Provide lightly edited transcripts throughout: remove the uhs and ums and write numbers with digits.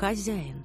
Хозяин.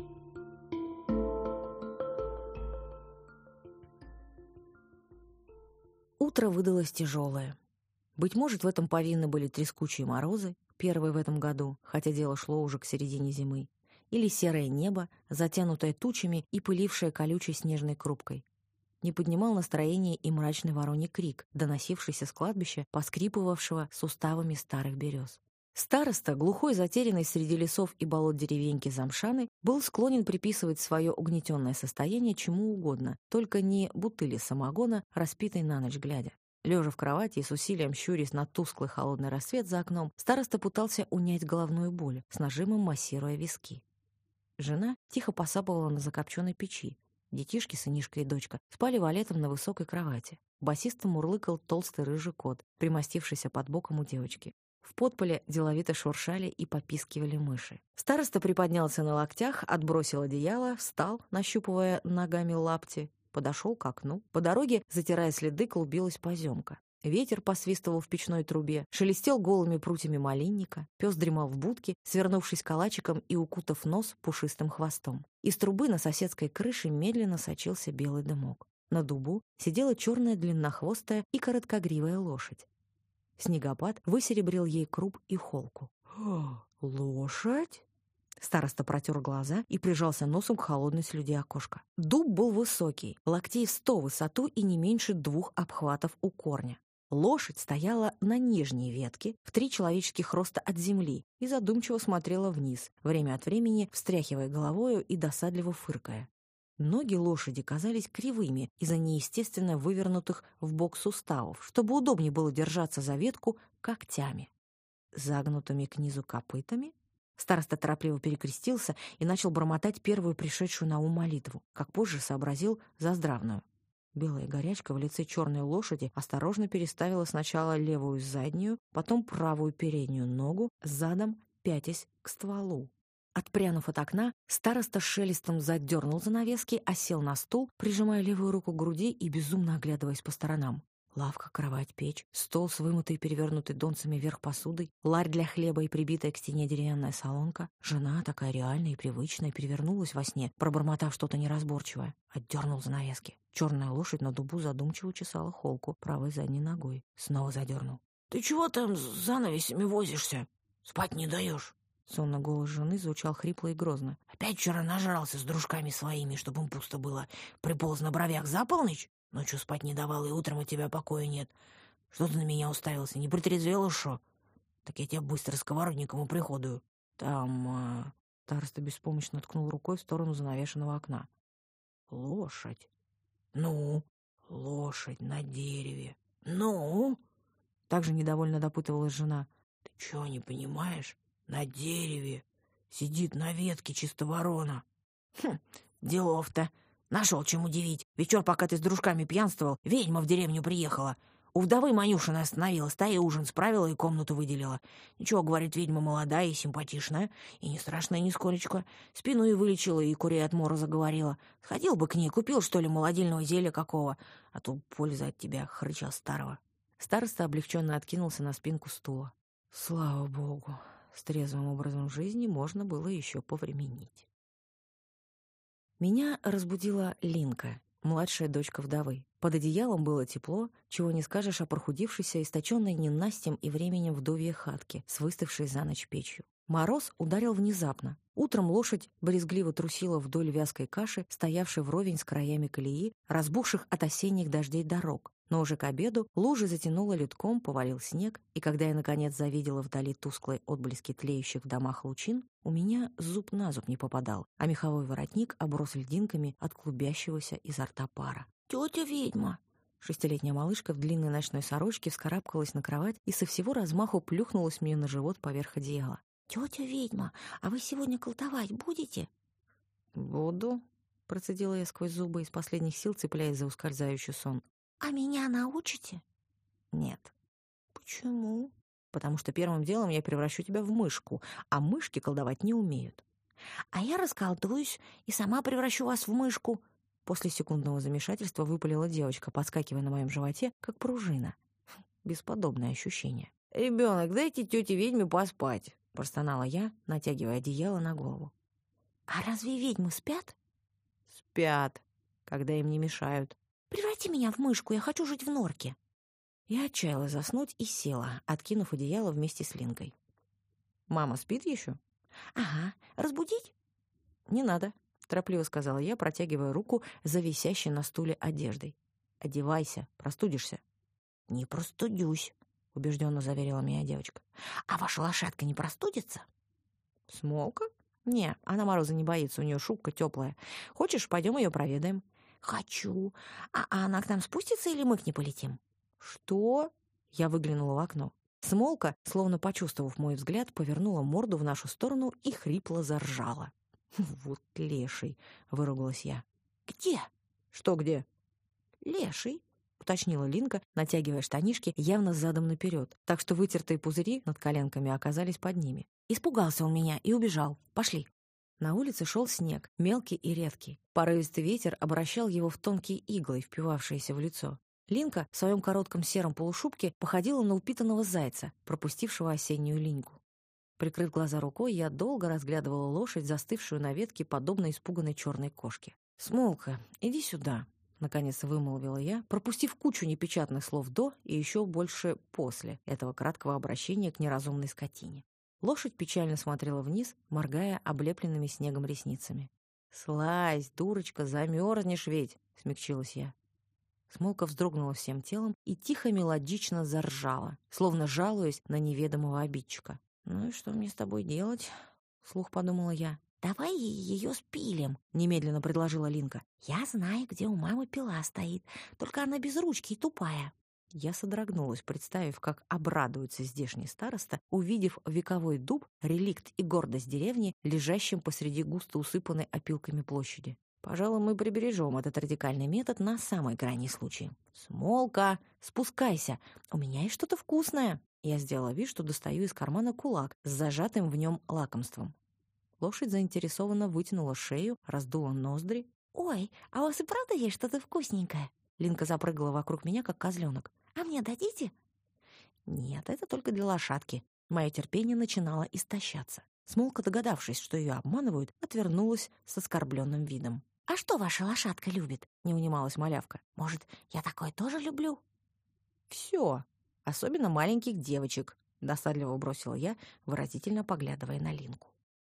Утро выдалось тяжелое. Быть может, в этом повинны были трескучие морозы, первые в этом году, хотя дело шло уже к середине зимы, или серое небо, затянутое тучами и пылившее колючей снежной крупкой. Не поднимал настроение и мрачный вороний крик, доносившийся с кладбища, поскрипывавшего суставами старых берез. Староста, глухой, затерянный среди лесов и болот деревеньки Замшаны, был склонен приписывать свое угнетенное состояние чему угодно, только не бутыли самогона, распитой на ночь глядя. Лежа в кровати и с усилием щурясь на тусклый холодный рассвет за окном, староста пытался унять головную боль, с нажимом массируя виски. Жена тихо посапывала на закопченной печи. Детишки, сынишка и дочка, спали валетом на высокой кровати. Басисто мурлыкал толстый рыжий кот, примостившийся под боком у девочки. В подполе деловито шуршали и попискивали мыши. Староста приподнялся на локтях, отбросил одеяло, встал, нащупывая ногами лапти, подошел к окну. По дороге, затирая следы, клубилась поземка. Ветер посвистывал в печной трубе, шелестел голыми прутьями малинника, пес дремал в будке, свернувшись калачиком и укутав нос пушистым хвостом. Из трубы на соседской крыше медленно сочился белый дымок. На дубу сидела черная длиннохвостая и короткогривая лошадь. Снегопад высеребрил ей круп и холку. «Лошадь?» Староста протер глаза и прижался носом к холодной слюде окошка. Дуб был высокий, локтей в 100 в высоту и не меньше 2 обхватов у корня. Лошадь стояла на нижней ветке, в 3 человеческих роста от земли, и задумчиво смотрела вниз, время от времени встряхивая головою и досадливо фыркая. Ноги лошади казались кривыми из-за неестественно вывернутых в бок суставов, чтобы удобнее было держаться за ветку когтями. Загнутыми к низу копытами? Староста торопливо перекрестился и начал бормотать первую пришедшую на ум молитву, как позже сообразил заздравную. Белая горячка в лице черной лошади осторожно переставила сначала левую заднюю, потом правую переднюю ногу, задом пятясь к стволу. Отпрянув от окна, староста шелестом задернул занавески, осел на стул, прижимая левую руку к груди и безумно оглядываясь по сторонам. Лавка, кровать, печь, стол с вымытой и перевернутой донцами вверх посудой, ларь для хлеба и прибитая к стене деревянная солонка. Жена, такая реальная и привычная, перевернулась во сне, пробормотав что-то неразборчивое. Отдернул занавески. Черная лошадь на дубу задумчиво чесала холку правой задней ногой. Снова задернул. «Ты чего там с занавесями возишься? Спать не даешь?» Сонный голос жены звучал хрипло и грозно. «Опять вчера нажрался с дружками своими, чтобы им пусто было. Приполз на бровях за полночь? Ночью спать не давал, и утром от тебя покоя нет. Что ты на меня уставился? Не притрезвел, шо? Так я тебя быстро сковородником уприходую. Там...» Староста беспомощно ткнул рукой в сторону занавешенного окна. «Лошадь». «Ну?» «Лошадь на дереве». «Ну?» Также недовольно допытывалась жена. «Ты чего не понимаешь? На дереве. Сидит на ветке чисто ворона». «Хм, делов-то. Нашел чем удивить. Вечер, пока ты с дружками пьянствовал, ведьма в деревню приехала. У вдовы Манюшины остановилась, та ей ужин справила и комнату выделила. Ничего, говорит, ведьма молодая и симпатичная, и не страшная нисколечко. Спину и вылечила, и курей от мороза говорила. Сходил бы к ней, купил, что ли, молодильного зелья какого, а то польза от тебя, хрыча старого». Староста облегченно откинулся на спинку стула. Слава богу, с трезвым образом жизни можно было еще повременить. Меня разбудила Линка, младшая дочка вдовы. Под одеялом было тепло, чего не скажешь о прохудившейся, источенной ненастьем и временем вдовьей хатке с выставшей за ночь печью. Мороз ударил внезапно. Утром лошадь брезгливо трусила вдоль вязкой каши, стоявшей вровень с краями колеи, разбухших от осенних дождей дорог. Но уже к обеду лужи затянуло ледком, повалил снег, и когда я, наконец, завидела вдали тусклые отблески тлеющих в домах лучин, у меня зуб на зуб не попадал, а меховой воротник оброс льдинками от клубящегося изо рта пара. «Тетя ведьма!» Шестилетняя малышка в длинной ночной сорочке вскарабкалась на кровать и со всего размаху плюхнулась мне на живот поверх одеяла. «Тетя ведьма, а вы сегодня колдовать будете?» «Буду», — процедила я сквозь зубы, из последних сил цепляясь за ускользающий сон. «А меня научите?» «Нет». «Почему?» «Потому что первым делом я превращу тебя в мышку, а мышки колдовать не умеют». «А я расколдуюсь и сама превращу вас в мышку». После секундного замешательства выпалила девочка, подскакивая на моем животе, как пружина. Бесподобное ощущение. «Ребенок, дайте тете ведьме поспать», — простонала я, натягивая одеяло на голову. «А разве ведьмы спят?» Спят, когда им не мешают. «Преврати меня в мышку, я хочу жить в норке». Я отчаялась заснуть и села, откинув одеяло вместе с Линкой. Мама спит еще? «Ага. Разбудить?» Не надо, торопливо сказала я, протягивая руку за висящей на стуле одеждой. Одевайся, простудишься. «Не простудюсь», — убежденно заверила меня девочка. «А ваша лошадка не простудится?» Смолка? Не, она мороза не боится, у нее шубка теплая. Хочешь, пойдем ее проведаем? «Хочу. А она к нам спустится или мы к ней полетим?» Что? Я выглянула в окно. Смолка, словно почувствовав мой взгляд, повернула морду в нашу сторону и хрипло заржала. «Вот леший!» — выругалась я. «Где?» «Что где?» «Леший», — уточнила Линка, натягивая штанишки явно задом наперед, так что вытертые пузыри над коленками оказались под ними. «Испугался он меня и убежал. Пошли». На улице шел снег, мелкий и редкий. Порывистый ветер обращал его в тонкие иглы, впивавшиеся в лицо. Линка в своем коротком сером полушубке походила на упитанного зайца, пропустившего осеннюю линьку. Прикрыв глаза рукой, я долго разглядывала лошадь, застывшую на ветке, подобно испуганной черной кошке. «Смолка, иди сюда», — наконец вымолвила я, пропустив кучу непечатных слов до и еще больше после этого краткого обращения к неразумной скотине. Лошадь печально смотрела вниз, моргая облепленными снегом ресницами. «Слазь, дурочка, замерзнешь ведь!» — смягчилась я. Смолка вздрогнула всем телом и тихо мелодично заржала, словно жалуясь на неведомого обидчика. «Ну и что мне с тобой делать?» — вслух подумала я. «Давай ее спилим», — Немедленно предложила Линка. «Я знаю, где у мамы пила стоит, только она без ручки и тупая». Я содрогнулась, представив, как обрадуется здешний староста, увидев вековой дуб, реликт и гордость деревни, лежащим посреди густо усыпанной опилками площади. Пожалуй, мы прибережем этот радикальный метод на самый крайний случай. «Смолка, спускайся! У меня есть что-то вкусное!» Я сделала вид, что достаю из кармана кулак с зажатым в нем лакомством. Лошадь заинтересованно вытянула шею, раздула ноздри. «Ой, а у вас и правда есть что-то вкусненькое?» Линка запрыгала вокруг меня, как козленок. «А мне дадите?» «Нет, это только для лошадки». Мое терпение начинало истощаться. Смолка, догадавшись, что ее обманывают, отвернулась с оскорбленным видом. «А что ваша лошадка любит?» — не унималась малявка. «Может, я такое тоже люблю?» «Все, особенно маленьких девочек», — досадливо бросила я, выразительно поглядывая на Линку.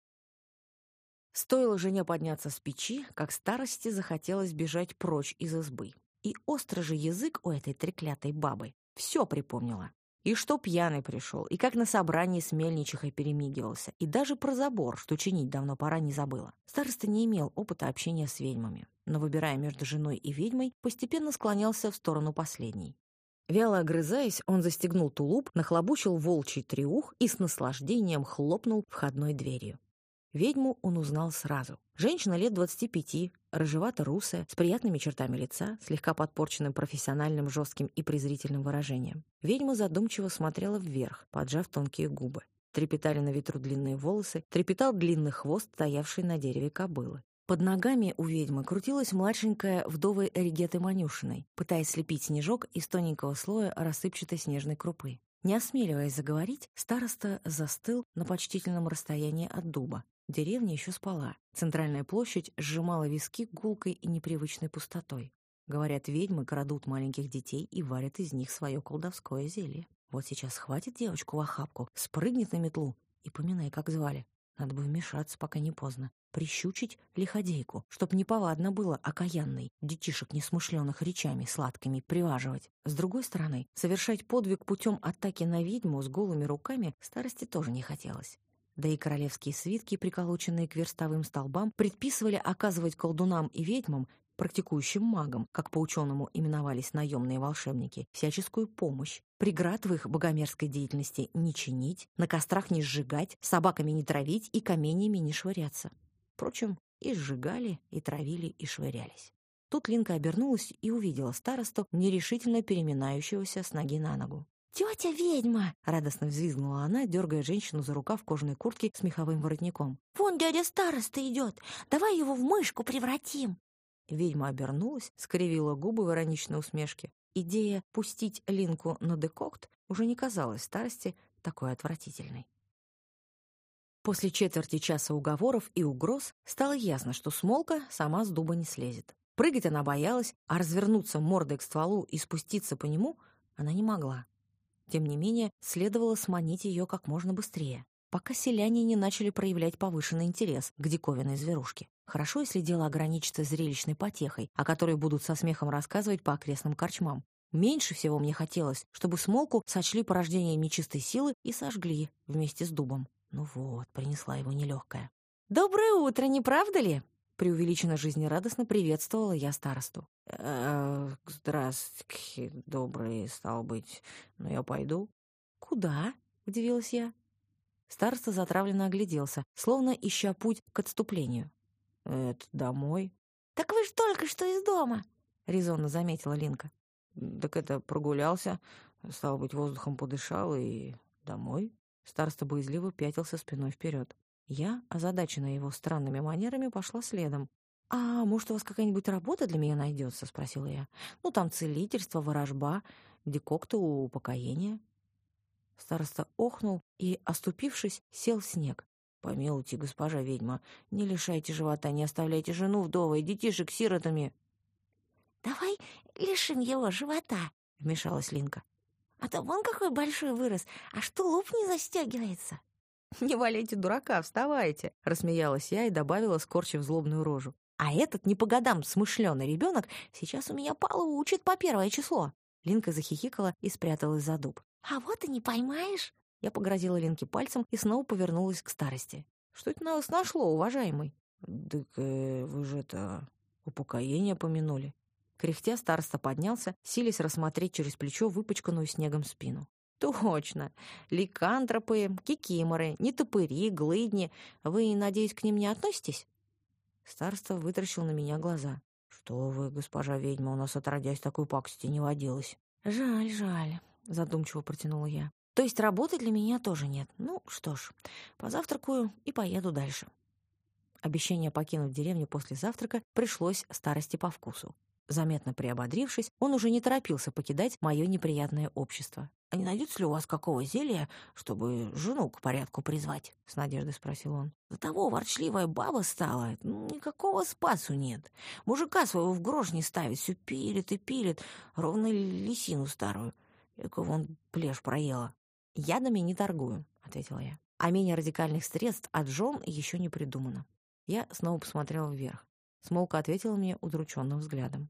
Стоило жене подняться с печи, как старости захотелось бежать прочь из избы. И острый же язык у этой треклятой бабы все припомнила. И что пьяный пришел, и как на собрании с мельничихой перемигивался, и даже про забор, что чинить давно пора, не забыла. Староста не имел опыта общения с ведьмами, но, выбирая между женой и ведьмой, постепенно склонялся в сторону последней. Вяло огрызаясь, он застегнул тулуп, нахлобучил волчий треух и с наслаждением хлопнул входной дверью. Ведьму он узнал сразу. Женщина лет 25, рыжевато-русая, с приятными чертами лица, слегка подпорченным профессиональным жестким и презрительным выражением. Ведьма задумчиво смотрела вверх, поджав тонкие губы. Трепетали на ветру длинные волосы, трепетал длинный хвост, стоявший на дереве кобылы. Под ногами у ведьмы крутилась младшенькая вдовы Эригеты Манюшиной, пытаясь слепить снежок из тоненького слоя рассыпчатой снежной крупы. Не осмеливаясь заговорить, староста застыл на почтительном расстоянии от дуба. Деревня еще спала. Центральная площадь сжимала виски гулкой и непривычной пустотой. Говорят, ведьмы крадут маленьких детей и варят из них свое колдовское зелье. Вот сейчас схватит девочку в охапку, спрыгнет на метлу и поминай, как звали. Надо бы вмешаться, пока не поздно. Прищучить лиходейку, чтоб неповадно было окаянной, детишек несмышленых речами сладкими приваживать. С другой стороны, совершать подвиг путем атаки на ведьму с голыми руками старости тоже не хотелось. Да и королевские свитки, приколоченные к верстовым столбам, предписывали оказывать колдунам и ведьмам, практикующим магам, как по-ученому именовались наемные волшебники, всяческую помощь. Преград в их богомерзкой деятельности не чинить, на кострах не сжигать, собаками не травить и каменьями не швыряться. Впрочем, и сжигали, и травили, и швырялись. Тут Линка обернулась и увидела старосту, нерешительно переминающегося с ноги на ногу. «Тетя ведьма!» — радостно взвизгнула она, дергая женщину за рукав кожаной куртки с меховым воротником. «Вон дядя староста идет! Давай его в мышку превратим!» Ведьма обернулась, скривила губы в ироничной усмешке. Идея пустить Линку на декокт уже не казалась старости такой отвратительной. После четверти часа уговоров и угроз стало ясно, что Смолка сама с дуба не слезет. Прыгать она боялась, а развернуться мордой к стволу и спуститься по нему она не могла. Тем не менее, следовало сманить ее как можно быстрее, пока селяне не начали проявлять повышенный интерес к диковинной зверушке. Хорошо, если дело ограничится зрелищной потехой, о которой будут со смехом рассказывать по окрестным корчмам. Меньше всего мне хотелось, чтобы Смолку сочли порождением нечистой силы и сожгли вместе с дубом. Ну вот, принесла его нелегкая. «Доброе утро, не правда ли?» Преувеличенно жизнерадостно приветствовала я старосту. «Здравствуйте, добрый, стал быть, но я пойду». «Куда?» — удивилась я. Староста затравленно огляделся, словно ища путь к отступлению. «Это домой». «Так вы ж только что из дома», — резонно заметила Линка. «Так это прогулялся, стало быть, воздухом подышал и домой». Староста боязливо пятился спиной вперед. Я, озадаченная его странными манерами, пошла следом. «А может, у вас какая-нибудь работа для меня найдется?» — спросила я. «Ну, там целительство, ворожба, декокты у упокоения». Староста охнул и, оступившись, сел в снег. «Помилуйте, госпожа ведьма, не лишайте живота, не оставляйте жену вдовой, детишек сиротами». «Давай лишим его живота», — вмешалась Линка. «А то вон какой большой вырос, аж тулуп не застегивается». «Не валяйте дурака, вставайте!» — рассмеялась я и добавила, скорчив злобную рожу. «А этот не по годам смышленый ребенок сейчас у меня Палу учит по 1 число». Линка захихикала и спряталась за дуб. «А вот и не поймаешь». Я погрозила Линке пальцем и снова повернулась к старости. «Что это на вас нашло, уважаемый?» «Так вы же это упокоение помянули». Кряхтя староста поднялся, силясь рассмотреть через плечо выпачканную снегом спину. «Точно. Ликантропы, кикиморы, нетопыри, глыдни. Вы, надеюсь, к ним не относитесь?» Староста вытаращил на меня глаза. «Что вы, госпожа ведьма, у нас отродясь такой пакости не водилось». «Жаль, жаль», — задумчиво протянула я. «То есть работы для меня тоже нет. Ну, что ж, позавтракаю и поеду дальше». Обещание покинуть деревню после завтрака пришлось старости по вкусу. Заметно приободрившись, он уже не торопился покидать мое неприятное общество. «А не найдется ли у вас какого зелья, чтобы жену к порядку призвать?» — с надеждой спросил он. «До того ворчливая баба стала, никакого спасу нет. Мужика своего в грош не ставит, все пилит и пилит, ровно лисину старую. Эка вон плешь проела». «Ядами не торгую», — ответила я. «А менее радикальных средств от жен еще не придумано». Я снова посмотрела вверх. Смолка ответила мне удрученным взглядом.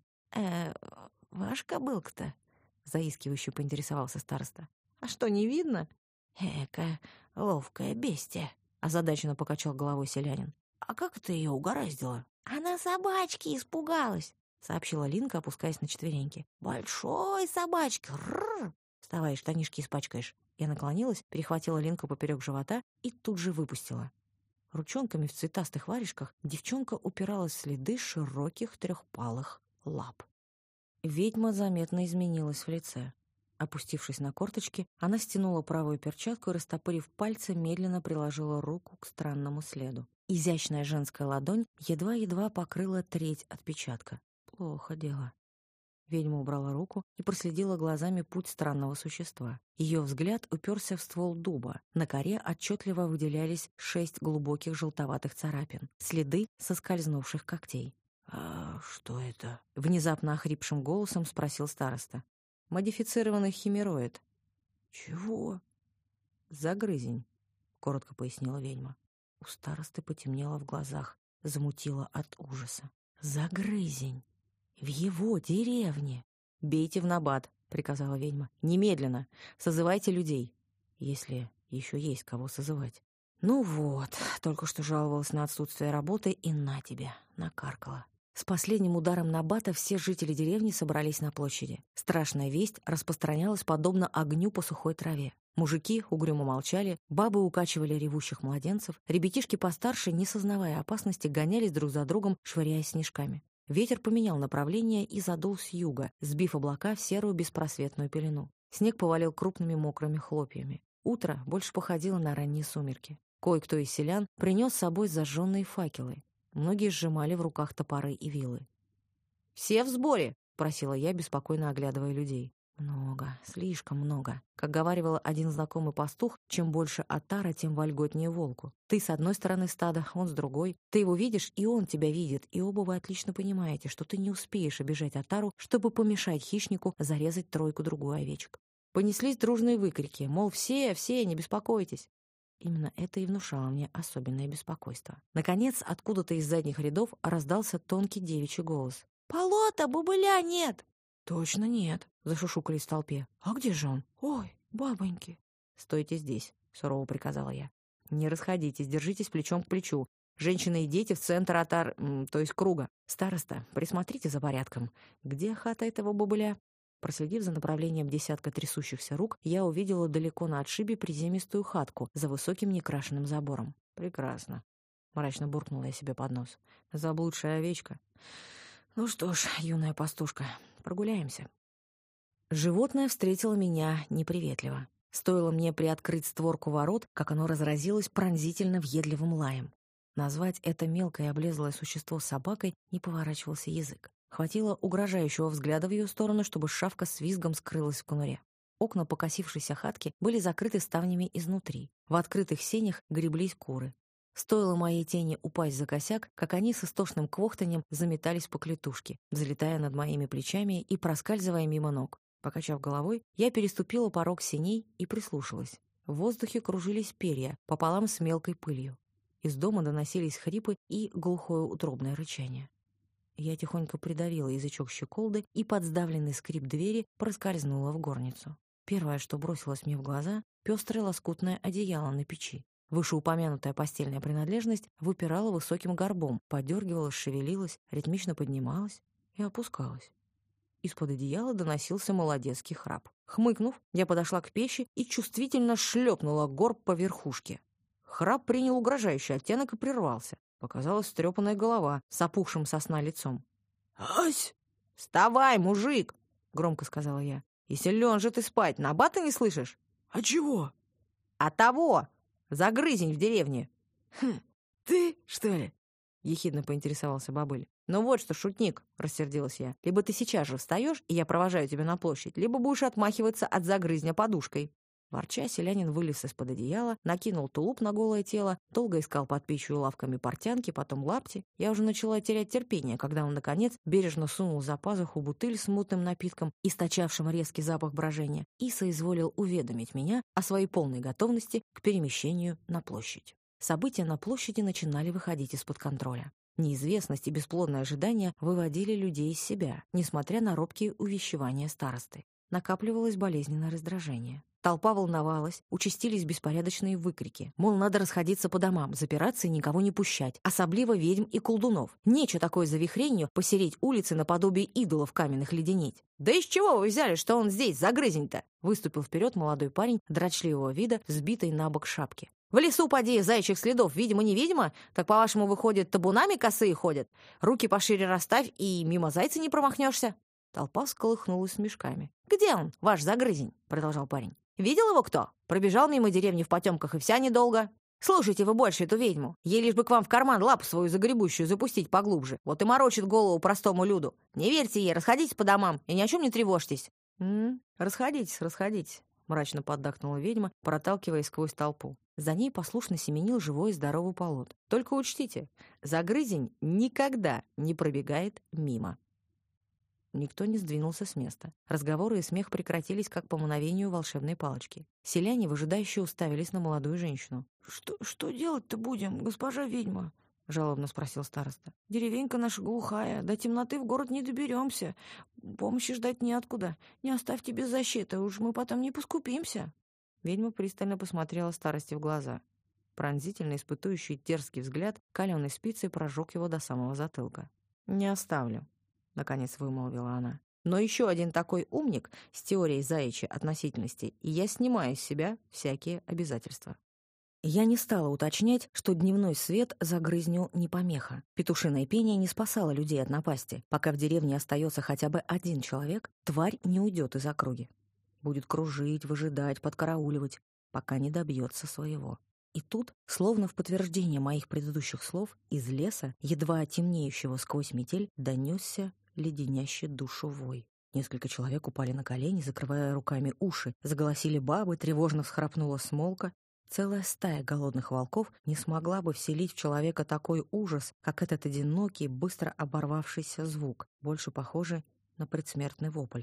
Ваш кобылка-то?» — заискивающе поинтересовался староста. «А что, не видно?» «Эка ловкое бестия», — озадаченно покачал головой селянин. «А как это ее угораздило?» «Она собачки испугалась», — сообщила Линка, опускаясь на четвереньки. «Большой собачки! Рррр!» «Вставай, штанишки испачкаешь». Я наклонилась, перехватила Линку поперек живота и тут же выпустила. Ручонками в цветастых варежках девчонка упиралась в следы широких трехпалых лап. Ведьма заметно изменилась в лице. Опустившись на корточки, она стянула правую перчатку и, растопырив пальцы, медленно приложила руку к странному следу. Изящная женская ладонь едва-едва покрыла треть отпечатка. Плохо дело. Ведьма убрала руку и проследила глазами путь странного существа. Ее взгляд уперся в ствол дуба. На коре отчетливо выделялись 6 глубоких желтоватых царапин, следы соскользнувших когтей. «А что это?» — внезапно охрипшим голосом спросил староста. «Модифицированный химероид». «Чего?» «Загрызень», — коротко пояснила ведьма. У старосты потемнело в глазах, замутило от ужаса. «Загрызень! В его деревне!» «Бейте в набат», — приказала ведьма. «Немедленно! Созывайте людей, если еще есть кого созывать». Ну вот, только что жаловалась на отсутствие работы, и на тебе, накаркала. С последним ударом набата все жители деревни собрались на площади. Страшная весть распространялась подобно огню по сухой траве. Мужики угрюмо молчали, бабы укачивали ревущих младенцев, ребятишки постарше, не сознавая опасности, гонялись друг за другом, швыряясь снежками. Ветер поменял направление и задул с юга, сбив облака в серую беспросветную пелену. Снег повалил крупными мокрыми хлопьями. Утро больше походило на ранние сумерки. Кое-кто из селян принес с собой зажженные факелы. Многие сжимали в руках топоры и вилы. «Все в сборе!» — просила я, беспокойно оглядывая людей. Много, слишком много. Как говаривал один знакомый пастух, чем больше отара, тем вольготнее волку. Ты с одной стороны стада, он с другой. Ты его видишь, и он тебя видит, и оба вы отлично понимаете, что ты не успеешь обижать отару, чтобы помешать хищнику зарезать тройку-другую овечек. Понеслись дружные выкрики, мол, все, не беспокойтесь. Именно это и внушало мне особенное беспокойство. Наконец, откуда-то из задних рядов раздался тонкий девичий голос. «Полота, бубыля нет!» «Точно нет», — зашушукались в толпе. «А где же он? Ой, бабоньки!» «Стойте здесь», — сурово приказала я. «Не расходитесь, держитесь плечом к плечу. Женщины и дети в центр то есть круга. Староста, присмотрите за порядком. Где хата этого бобыля?» Проследив за направлением десятка трясущихся рук, я увидела далеко на отшибе приземистую хатку за высоким некрашенным забором. «Прекрасно», — мрачно буркнула я себе под нос. «Заблудшая овечка. Ну что ж, юная пастушка, прогуляемся». Животное встретило меня неприветливо. Стоило мне приоткрыть створку ворот, как оно разразилось пронзительно въедливым лаем. Назвать это мелкое облезлое существо собакой не поворачивался язык. Хватило угрожающего взгляда в ее сторону, чтобы шавка с визгом скрылась в конуре. Окна покосившейся хатки были закрыты ставнями изнутри. В открытых сенях греблись куры. Стоило моей тени упасть за косяк, как они с истошным квохтаньем заметались по клетушке, взлетая над моими плечами и проскальзывая мимо ног. Покачав головой, я переступила порог сеней и прислушалась. В воздухе кружились перья пополам с мелкой пылью. Из дома доносились хрипы и глухое утробное рычание. Я тихонько придавила язычок щеколды и под сдавленный скрип двери проскользнула в горницу. Первое, что бросилось мне в глаза — пестрое лоскутное одеяло на печи. Вышеупомянутая постельная принадлежность выпирала высоким горбом, подергивалась, шевелилась, ритмично поднималась и опускалась. Из-под одеяла доносился молодецкий храп. Хмыкнув, я подошла к печи и чувствительно шлепнула горб по верхушке. Храп принял угрожающий оттенок и прервался. Показалась встрепанная голова с опухшим со сна лицом. «Ась!» «Вставай, мужик!» — громко сказала я. «И силен же ты спать, на баты не слышишь?» «А чего?» «А того! Загрызень в деревне!» «Хм, ты, что ли?» — ехидно поинтересовался бобыль. «Ну вот что, шутник!» — рассердилась я. «Либо ты сейчас же встаешь, и я провожаю тебя на площадь, либо будешь отмахиваться от загрызня подушкой». Ворча, селянин вылез из-под одеяла, накинул тулуп на голое тело, долго искал под печью лавками портянки, потом лапти. Я уже начала терять терпение, когда он, наконец, бережно сунул за пазуху бутыль с мутным напитком, источавшим резкий запах брожения, и соизволил уведомить меня о своей полной готовности к перемещению на площадь. События на площади начинали выходить из-под контроля. Неизвестность и бесплодное ожидание выводили людей из себя, несмотря на робкие увещевания старосты. Накапливалось болезненное раздражение. Толпа волновалась, участились беспорядочные выкрики. Мол, надо расходиться по домам, запираться и никого не пущать. Особливо ведьм и колдунов. Нечего такое завихренью посереть улицы наподобие идолов каменных леденеть. «Да из чего вы взяли, что он здесь, загрызень-то?» Выступил вперед молодой парень дрочливого вида, сбитой на бок шапки. «В лесу, поди, заячьих следов, видимо-невидимо? Так, по-вашему, выходит, табунами косые ходят? Руки пошире расставь, и мимо зайца не промахнешься». Толпа всколыхнулась смешками. «Где он, ваш загрызень?» — продолжал парень. «Видел его кто? Пробежал мимо деревни в потемках, и вся недолго. Слушайте вы больше эту ведьму. Ей лишь бы к вам в карман лапу свою загребущую запустить поглубже. Вот и морочит голову простому люду. Не верьте ей, расходитесь по домам и ни о чем не тревожьтесь». Расходитесь», — мрачно поддакнула ведьма, проталкиваясь сквозь толпу. За ней послушно семенил живой и здоровый полот. «Только учтите, загрызень никогда не пробегает мимо». Никто не сдвинулся с места. Разговоры и смех прекратились, как по мановению волшебной палочки. Селяне выжидающе уставились на молодую женщину. «Что делать-то будем, госпожа ведьма?» — жалобно спросил староста. «Деревенька наша глухая, до темноты в город не доберемся. Помощи ждать неоткуда. Не оставьте без защиты, уж мы потом не поскупимся». Ведьма пристально посмотрела старости в глаза. Пронзительно испытующий дерзкий взгляд калёной спицей прожег его до самого затылка. «Не оставлю», — наконец вымолвила она. «Но еще один такой умник с теорией заячьей относительности, и я снимаю с себя всякие обязательства». Я не стала уточнять, что дневной свет загрызню не помеха. Петушиное пение не спасало людей от напасти. Пока в деревне остается хотя бы один человек, тварь не уйдет из округи. Будет кружить, выжидать, подкарауливать, пока не добьется своего. И тут, словно в подтверждение моих предыдущих слов, из леса, едва темнеющего сквозь метель, донесся леденящий душу вой. Несколько человек упали на колени, закрывая руками уши. Заголосили бабы, тревожно всхрапнула Смолка. Целая стая голодных волков не смогла бы вселить в человека такой ужас, как этот одинокий, быстро оборвавшийся звук, больше похожий на предсмертный вопль.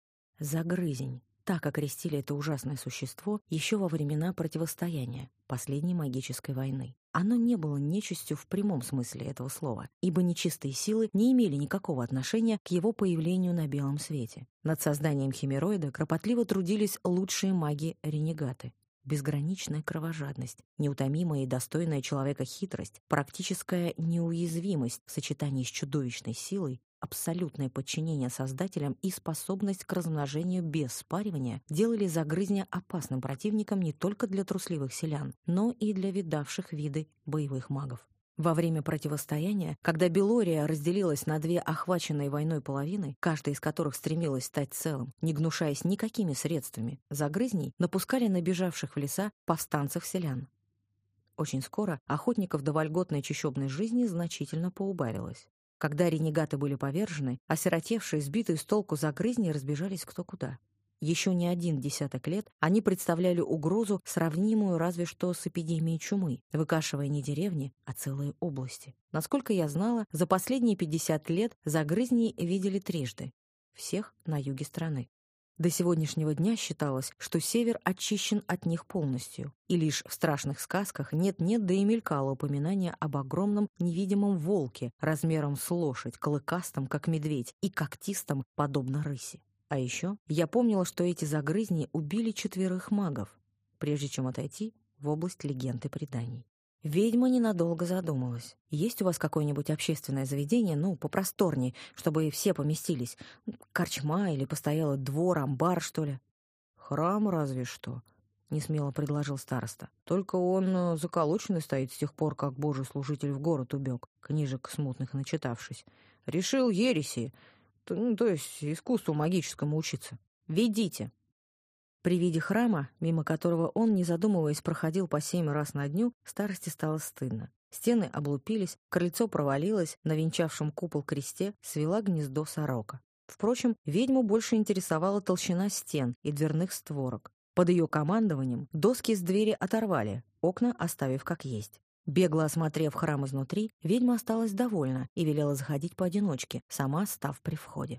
Загрызень. Так окрестили это ужасное существо еще во времена противостояния, последней магической войны. Оно не было нечистью в прямом смысле этого слова, ибо нечистые силы не имели никакого отношения к его появлению на белом свете. Над созданием химероида кропотливо трудились лучшие маги-ренегаты. Безграничная кровожадность, неутомимая и достойная человека хитрость, практическая неуязвимость в сочетании с чудовищной силой, абсолютное подчинение создателям и способность к размножению без спаривания делали загрызня опасным противником не только для трусливых селян, но и для видавших виды боевых магов. Во время противостояния, когда Белория разделилась на две охваченные войной половины, каждая из которых стремилась стать целым, не гнушаясь никакими средствами, загрызней напускали на бежавших в леса повстанцев-селян. Очень скоро охотников до вольготной чащобной жизни значительно поубавилось. Когда ренегаты были повержены, осиротевшие, сбитые с толку загрызни разбежались кто куда. Еще не один десяток лет они представляли угрозу, сравнимую разве что с эпидемией чумы, выкашивая не деревни, а целые области. Насколько я знала, за последние 50 лет загрызней видели трижды. Всех на юге страны. До сегодняшнего дня считалось, что север очищен от них полностью, и лишь в страшных сказках нет-нет, да и мелькало упоминание об огромном невидимом волке размером с лошадь, клыкастом, как медведь, и когтистом, подобно рыси. А еще я помнила, что эти загрызни убили 4 магов, прежде чем отойти в область легенд и преданий. Ведьма ненадолго задумалась. Есть у вас какое-нибудь общественное заведение, попросторнее, чтобы все поместились? Корчма или постоялый двор, амбар, что ли? Храм разве что, несмело предложил староста. Только он заколоченный стоит с тех пор, как божий служитель в город убег, книжек смутных начитавшись. Решил ереси, то есть искусству магическому учиться. Ведите. При виде храма, мимо которого он, не задумываясь, проходил по 7 раз на дню, старости стало стыдно. Стены облупились, крыльцо провалилось, на венчавшем купол кресте свела гнездо сорока. Впрочем, ведьму больше интересовала толщина стен и дверных створок. Под ее командованием доски с двери оторвали, окна оставив как есть. Бегло осмотрев храм изнутри, ведьма осталась довольна и велела заходить поодиночке, сама став при входе.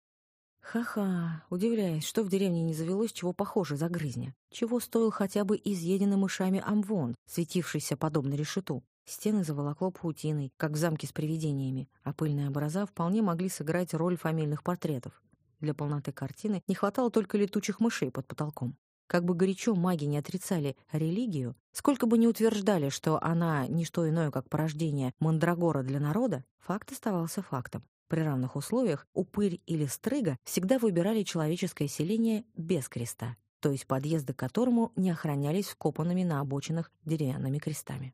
Ха-ха, удивляюсь, что в деревне не завелось чего похоже загрызня. Чего стоил хотя бы изъеденный мышами амвон, светившийся подобно решету. Стены заволокло паутиной, как в замке с привидениями, а пыльные образа вполне могли сыграть роль фамильных портретов. Для полноты картины не хватало только летучих мышей под потолком. Как бы горячо маги не отрицали религию, сколько бы ни утверждали, что она не что иное, как порождение мандрагора для народа, факт оставался фактом. При равных условиях упырь или стрыга всегда выбирали человеческое селение без креста, то есть подъезды к которому не охранялись вкопанными на обочинах деревянными крестами.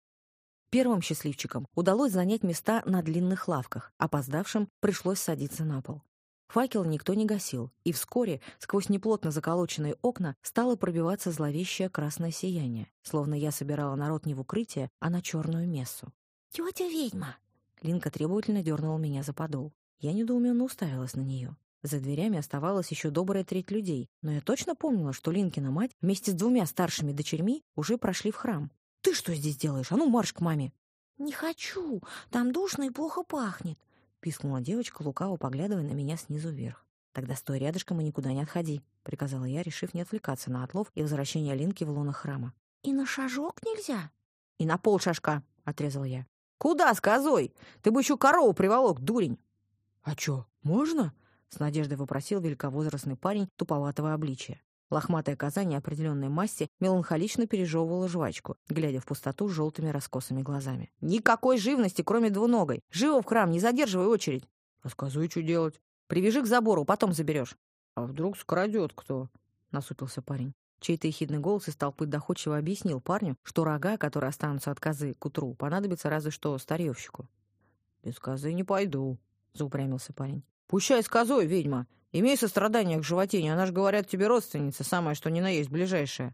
Первым счастливчикам удалось занять места на длинных лавках, опоздавшим пришлось садиться на пол. Факел никто не гасил, и вскоре сквозь неплотно заколоченные окна стало пробиваться зловещее красное сияние, словно я собирала народ не в укрытие, а на черную мессу. «Тетя ведьма!» Линка требовательно дернула меня за подол. Я недоуменно уставилась на нее. За дверями оставалась еще добрая треть людей, но я точно помнила, что Линкина мать вместе с 2 старшими дочерьми уже прошли в храм. «Ты что здесь делаешь? А ну марш к маме!» «Не хочу, там душно и плохо пахнет», — пискнула девочка, лукаво поглядывая на меня снизу вверх. «Тогда стой рядышком и никуда не отходи», — приказала я, решив не отвлекаться на отлов и возвращение Линки в лоно храма. «И на шажок нельзя?» «И на полшажка», — отрезал я. «Куда с козой? Ты бы еще корову приволок, дурень!» «А чё, можно?» — с надеждой вопросил великовозрастный парень туповатого обличия. Лохматая коза неопределенной масти меланхолично пережевывала жвачку, глядя в пустоту с желтыми раскосыми глазами. «Никакой живности, кроме двуногой! Живо в храм, не задерживай очередь!» «А с козой что делать?» «Привяжи к забору, потом заберешь». «А вдруг скрадет кто?» — насупился парень. Чей-то ехидный голос из толпы доходчиво объяснил парню, что рога, которые останутся от козы к утру, понадобятся разве что старьевщику. «Без козы не пойду», — заупрямился парень. «Пущай с козой, ведьма! Имей сострадание к животине, она ж, говорят, тебе родственница, самая что ни на есть ближайшая».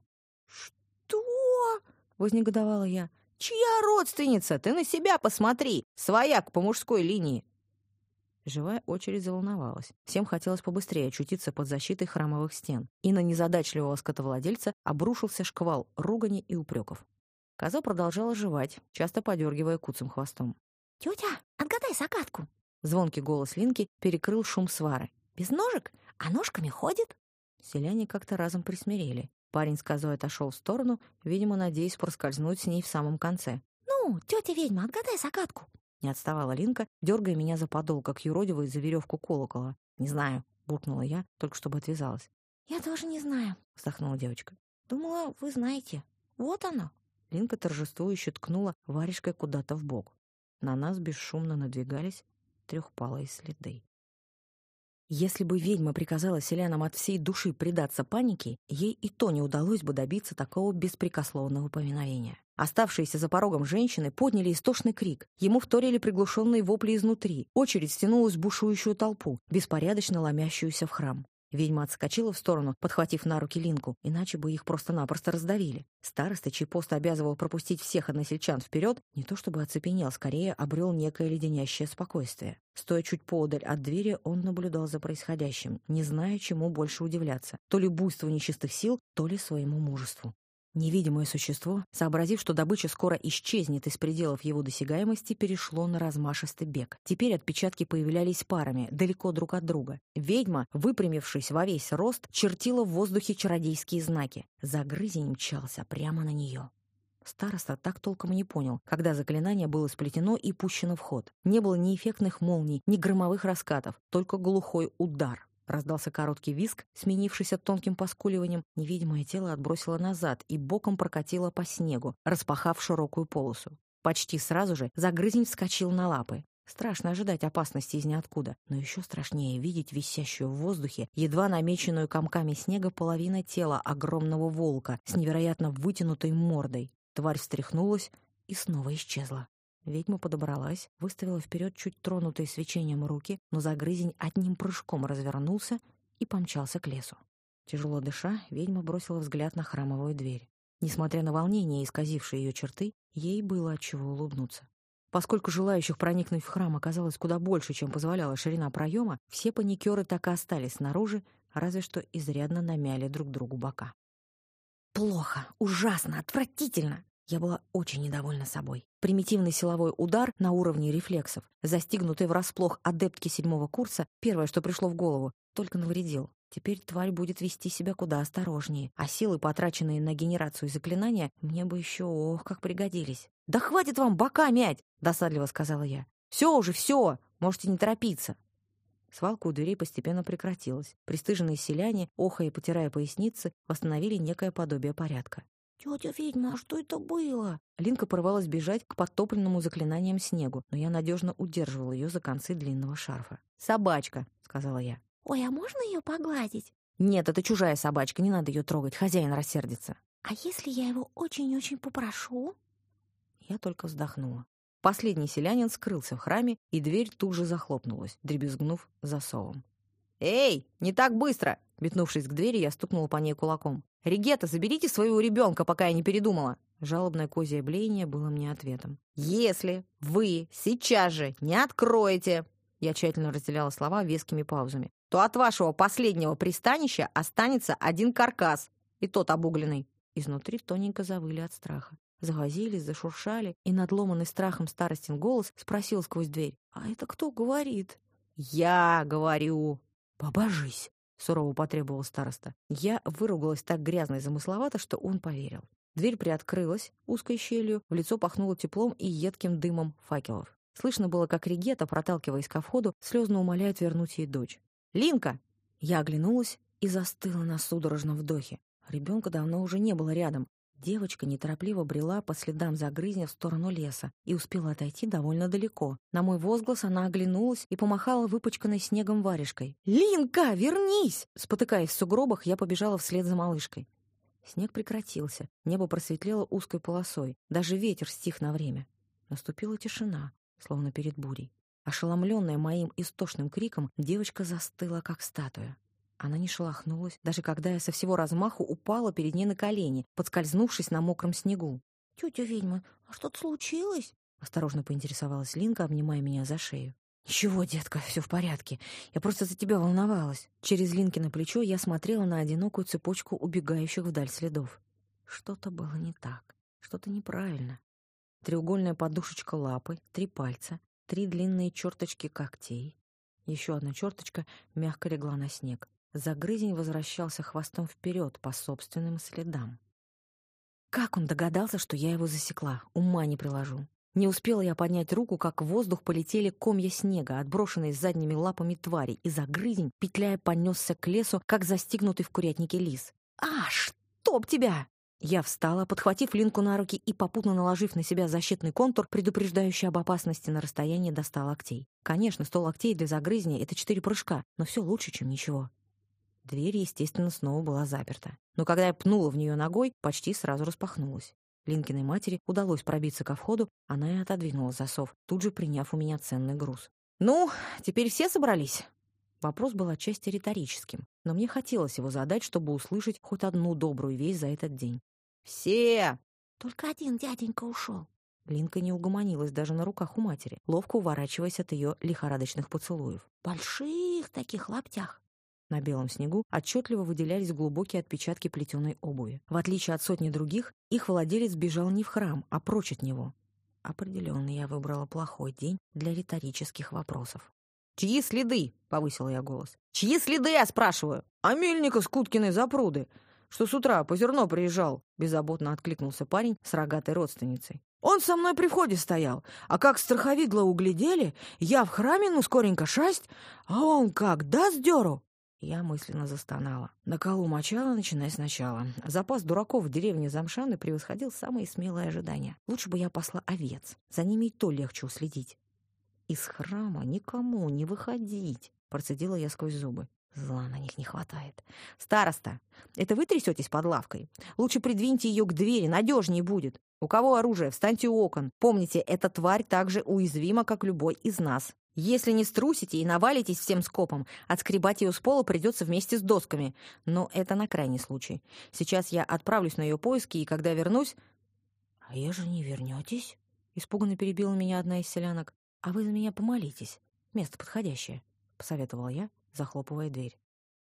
«Что?» — вознегодовала я. «Чья родственница? Ты на себя посмотри! Свояк по мужской линии!» Живая очередь заволновалась. Всем хотелось побыстрее очутиться под защитой храмовых стен. И на незадачливого скотовладельца обрушился шквал ругани и упреков. Коза продолжала жевать, часто подергивая куцым хвостом. «Тетя, отгадай загадку!» Звонкий голос Линки перекрыл шум свары. «Без ножек, а ножками ходит?» Селяне как-то разом присмирели. Парень с козой отошел в сторону, видимо, надеясь проскользнуть с ней в самом конце. «Ну, тетя-ведьма, отгадай загадку!» Не отставала Линка, дергая меня за подол, как юродивую за веревку колокола. «Не знаю», — буркнула я, только чтобы отвязалась. «Я тоже не знаю», — вздохнула девочка. «Думала, вы знаете. Вот оно». Линка торжествующе ткнула варежкой куда-то в бок. На нас бесшумно надвигались трехпалые следы. Если бы ведьма приказала селянам от всей души предаться панике, ей и то не удалось бы добиться такого беспрекословного повиновения. Оставшиеся за порогом женщины подняли истошный крик. Ему вторили приглушенные вопли изнутри. Очередь стянулась в бушующую толпу, беспорядочно ломящуюся в храм. Ведьма отскочила в сторону, подхватив на руки Линку, иначе бы их просто-напросто раздавили. Староста, чей пост обязывал пропустить всех односельчан вперед, не то чтобы оцепенел, скорее обрел некое леденящее спокойствие. Стоя чуть поодаль от двери, он наблюдал за происходящим, не зная, чему больше удивляться. То ли буйству нечистых сил, то ли своему мужеству. Невидимое существо, сообразив, что добыча скоро исчезнет из пределов его досягаемости, перешло на размашистый бег. Теперь отпечатки появлялись парами, далеко друг от друга. Ведьма, выпрямившись во весь рост, чертила в воздухе чародейские знаки. Загрызень мчался прямо на нее. Староста так толком и не понял, когда заклинание было сплетено и пущено в ход. Не было ни эффектных молний, ни громовых раскатов, только глухой удар. Раздался короткий визг, сменившийся тонким поскуливанием. Невидимое тело отбросило назад и боком прокатило по снегу, распахав широкую полосу. Почти сразу же загрызень вскочил на лапы. Страшно ожидать опасности из ниоткуда, но еще страшнее видеть висящую в воздухе, едва намеченную комками снега половину тела огромного волка с невероятно вытянутой мордой. Тварь встряхнулась и снова исчезла. Ведьма подобралась, выставила вперед чуть тронутые свечением руки, но загрызень одним прыжком развернулся и помчался к лесу. Тяжело дыша, ведьма бросила взгляд на храмовую дверь. Несмотря на волнение, исказившее ее черты, ей было от чего улыбнуться. Поскольку желающих проникнуть в храм оказалось куда больше, чем позволяла ширина проема, все паникеры так и остались снаружи, разве что изрядно намяли друг другу бока. Плохо, ужасно, отвратительно! Я была очень недовольна собой. Примитивный силовой удар на уровне рефлексов, застигнутый врасплох адептки 7-го курса, первое, что пришло в голову, только навредил. Теперь тварь будет вести себя куда осторожнее, а силы, потраченные на генерацию заклинания, мне бы еще, ох, как пригодились. «Да хватит вам бока мять!» — досадливо сказала я. «Все уже, все! Можете не торопиться!» Свалка у дверей постепенно прекратилась. Пристыженные селяне, охая и потирая поясницы, восстановили некое подобие порядка. «Тетя ведьма, а что это было?» Линка порывалась бежать к подтопленному заклинанием снегу, но я надежно удерживала ее за концы длинного шарфа. «Собачка», — сказала я. «Ой, а можно ее погладить?» «Нет, это чужая собачка, не надо ее трогать, хозяин рассердится». «А если я его очень-очень попрошу?» Я только вздохнула. Последний селянин скрылся в храме, и дверь тут же захлопнулась, дребезгнув засовом. «Эй, не так быстро!» Метнувшись к двери, я стукнула по ней кулаком. «Регета, заберите своего ребенка, пока я не передумала!» Жалобное козье блеяние было мне ответом. «Если вы сейчас же не откроете...» Я тщательно разделяла слова вескими паузами. «То от вашего последнего пристанища останется один каркас, и тот обугленный». Изнутри тоненько завыли от страха. Завозились, зашуршали, и надломанный страхом старостин голос спросил сквозь дверь. «А это кто говорит?» «Я говорю!» «Побожись!» — сурово потребовал староста. Я выругалась так грязно и замысловато, что он поверил. Дверь приоткрылась узкой щелью, в лицо пахнуло теплом и едким дымом факелов. Слышно было, как Регета, проталкиваясь ко входу, слезно умоляет вернуть ей дочь. «Линка!» Я оглянулась и застыла на судорожном вдохе. Ребенка давно уже не было рядом. Девочка неторопливо брела по следам загрызня в сторону леса и успела отойти довольно далеко. На мой возглас она оглянулась и помахала выпачканной снегом варежкой. «Линка, вернись!» Спотыкаясь в сугробах, я побежала вслед за малышкой. Снег прекратился, небо просветлело узкой полосой, даже ветер стих на время. Наступила тишина, словно перед бурей. Ошеломленная моим истошным криком, девочка застыла, как статуя. Она не шелохнулась, даже когда я со всего размаху упала перед ней на колени, подскользнувшись на мокром снегу. «Тетя ведьма, а что-то случилось?» — осторожно поинтересовалась Линка, обнимая меня за шею. «Ничего, детка, все в порядке. Я просто за тебя волновалась». Через Линкино плечо я смотрела на одинокую цепочку убегающих вдаль следов. Что-то было не так, что-то неправильно. Треугольная подушечка лапы, 3 пальца, 3 длинные черточки когтей. Еще одна черточка мягко легла на снег. Загрызень возвращался хвостом вперед по собственным следам. Как он догадался, что я его засекла? Ума не приложу. Не успела я поднять руку, как в воздух полетели комья снега, отброшенные задними лапами твари, и загрызень, петляя, понесся к лесу, как застигнутый в курятнике лис. «А, чтоб тебя!» Я встала, подхватив Линку на руки и, попутно наложив на себя защитный контур, предупреждающий об опасности на расстоянии до 100 локтей. Конечно, 100 локтей для загрызня — это 4 прыжка, но все лучше, чем ничего. Дверь, естественно, снова была заперта. Но когда я пнула в нее ногой, почти сразу распахнулась. Линкиной матери удалось пробиться ко входу, она и отодвинула засов, тут же приняв у меня ценный груз. «Ну, теперь все собрались?» Вопрос был отчасти риторическим, но мне хотелось его задать, чтобы услышать хоть одну добрую весть за этот день. «Все!» «Только один дяденька ушел». Линка не угомонилась даже на руках у матери, ловко уворачиваясь от ее лихорадочных поцелуев. «Больших таких лаптях». На белом снегу отчетливо выделялись глубокие отпечатки плетеной обуви. В отличие от сотни других, их владелец бежал не в храм, а прочь от него. Определенно я выбрала плохой день для риторических вопросов. «Чьи следы?» — повысила я голос. «Чьи следы, я спрашиваю?» «А мельника с Куткиной запруды, что с утра по зерно приезжал», — беззаботно откликнулся парень с рогатой родственницей. «Он со мной при входе стоял, а как страховидло углядели, я в храме, ну, скоренько шасть, а он как даст дёру». Я мысленно застонала. На колу мочала, начиная сначала. Запас дураков в деревне Замшаны превосходил самые смелые ожидания. Лучше бы я пасла овец, за ними и то легче уследить. «Из храма никому не выходить», — процедила я сквозь зубы. Зла на них не хватает. «Староста, это вы трясетесь под лавкой? Лучше придвиньте ее к двери, надежнее будет. У кого оружие, встаньте у окон. Помните, эта тварь так же уязвима, как любой из нас. Если не струсите и навалитесь всем скопом, отскребать ее с пола придется вместе с досками. Но это на крайний случай. Сейчас я отправлюсь на ее поиски, и когда вернусь...» «А ежели не вернетесь?» — испуганно перебила меня одна из селянок. «А вы за меня помолитесь. Место подходящее», — посоветовала я, захлопывая дверь.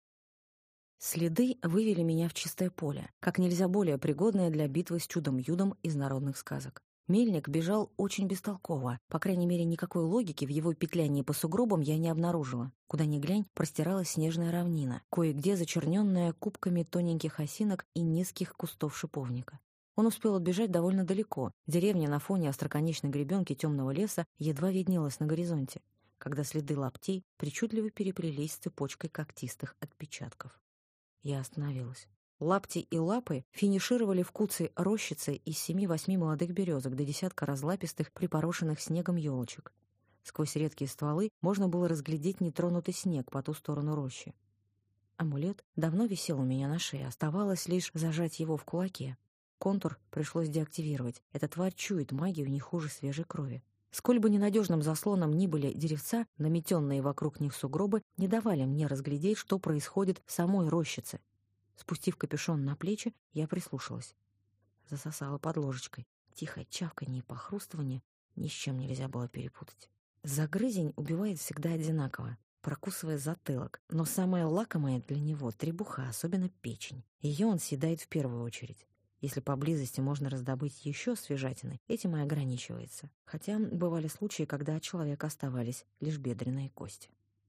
Следы вывели меня в чистое поле, как нельзя более пригодное для битвы с чудом-юдом из народных сказок. Мельник бежал очень бестолково, по крайней мере, никакой логики в его петлянии по сугробам я не обнаружила. Куда ни глянь, простиралась снежная равнина, кое-где зачерненная кубками тоненьких осинок и низких кустов шиповника. Он успел отбежать довольно далеко. Деревня на фоне остроконечной гребенки темного леса едва виднелась на горизонте, когда следы лаптей причудливо переплелись с цепочкой когтистых отпечатков. Я остановилась. Лапти и лапы финишировали в куцей рощице из 7-8 молодых березок до десятка разлапистых, припорошенных снегом елочек. Сквозь редкие стволы можно было разглядеть нетронутый снег по ту сторону рощи. Амулет давно висел у меня на шее, оставалось лишь зажать его в кулаке. Контур пришлось деактивировать. Эта тварь чует магию не хуже свежей крови. Сколь бы ненадежным заслоном ни были деревца, наметенные вокруг них сугробы не давали мне разглядеть, что происходит в самой рощице. Спустив капюшон на плечи, я прислушалась. Засосала под ложечкой. Тихое чавканье и похрустывание ни с чем нельзя было перепутать. Загрызень убивает всегда одинаково, прокусывая затылок. Но самое лакомое для него — требуха, особенно печень. Ее он съедает в первую очередь. Если поблизости можно раздобыть еще свежатины, этим и ограничивается. Хотя бывали случаи, когда от человека оставались лишь бедренные кости.